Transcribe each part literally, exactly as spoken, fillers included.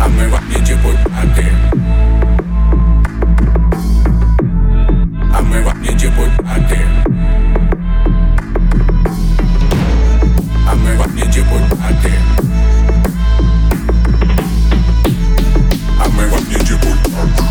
А мы вам не депутаты. А мы вам не депутаты. А мы вам не депутаты. А мы вам не депутаты.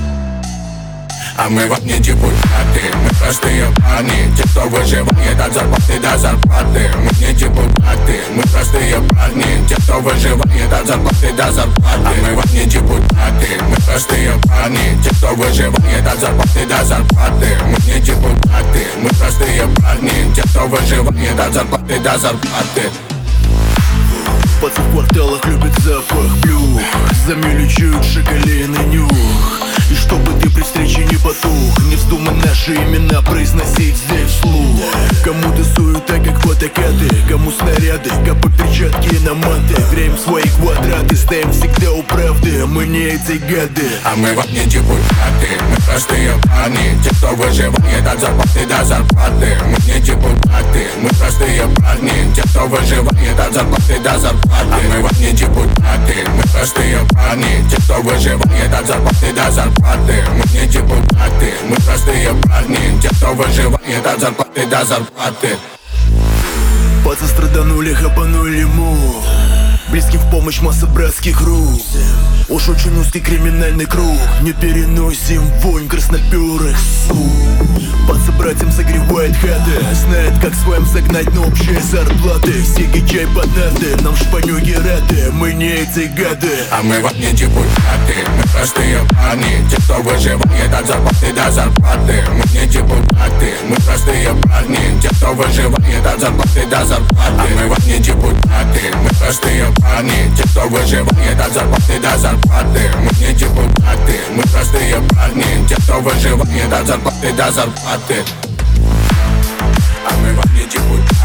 А мы вам не депутаты. Мы простые парни, те, кто выживает от зарплаты до зарплаты. Мы не депутаты. Мы простые парни, те, кто выживает от зарплаты до зарплаты. А мы вам не депутаты. Мы простые парни, те, кто выживает от зарплаты до зарплаты. Мы не депутаты. Мы простые парни, те, кто выживает от зарплаты до зарплаты. Пацан в кварталах любит запах плюх, замелечуют шоколеный нюх. И чтобы ты при встрече не потух, не вздумай наши имена произносить здесь вслух. Кому-то суета, как фотокаты, кому снаряды, капы, перчатки на маты. Греем свои квадраты, стоим всегда у правды, мы не эти гады. А мы вам не депутаты. Мы простые парни, те, кто выживает от зарплаты до зарплаты. Мы не депутаты. Мы простые парни, те, кто выживает от зарплаты до зарплаты. А мы вам не депутаты. Мы простые парни, те, кто выживает от зарплаты до зарплаты. Мы не депутаты. Мы простые парни, те, кто выживает от зарплаты до зарплаты. Пацан страданули, хапанули ему. Близким в помощь масса братских рук. Уж очень узкий криминальный круг. Не переносим вонь красноперых сук. Паца братьям согревает хаты, знает, как своим загнать на общие зарплаты. Сиги, чай под нарды, нам шпанюги рады. Мы не эти гады. А мы вам не депутаты. Мы простые парни, те, кто выживает от зарплаты до зарплаты. Мы не депутаты. Мы простые парни, те, кто выживает от зарплаты до зарплаты. А мы вам не депутаты. Мы простые парни, те, кто выживает от зарплаты до зарплаты. Мы не депутаты. Мы простые парни, те, кто выживает от зарплаты до зарплаты. А мы вам не депутаты.